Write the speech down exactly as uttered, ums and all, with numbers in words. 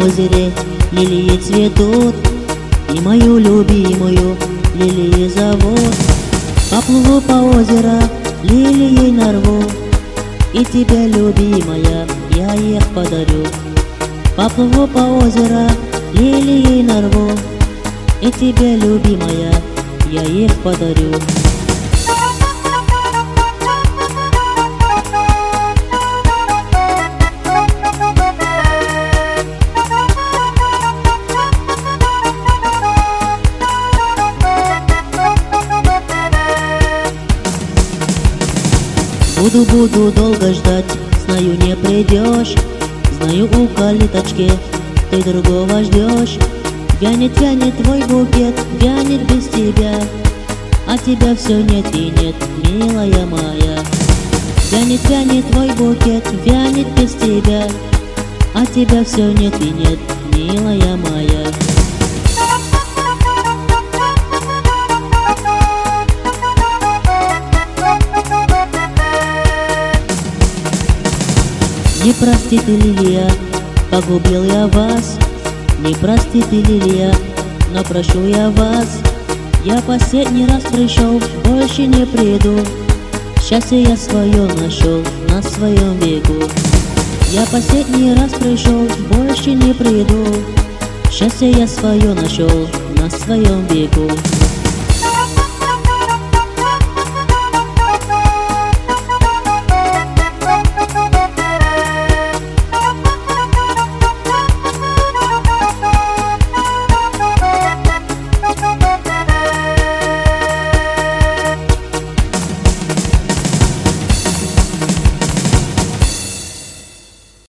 озере лилии цветут, и мою любимую лилии зовут. Поплыву по озеру, лилией нарву, и тебе, любимая, я их подарю. Поплыву по озеру, лилией нарву, и тебе, любимая, я их подарю. Буду-буду долго ждать, знаю, не придешь. Знаю, у калиточки ты другого ждешь. Вянет, вянет твой букет, вянет без тебя, а тебя все нет и нет, милая моя. Вянет, вянет твой букет, вянет без тебя, а тебя все нет и нет, милая моя. Не прости ты, лилия, погубил я вас. Не прости ты, лилия, но прошу я вас. Я последний раз пришел, больше не приду. Счастье я свое нашел на своем веку. Я последний раз пришел, больше не приду. Счастье я свое нашел на своем веку.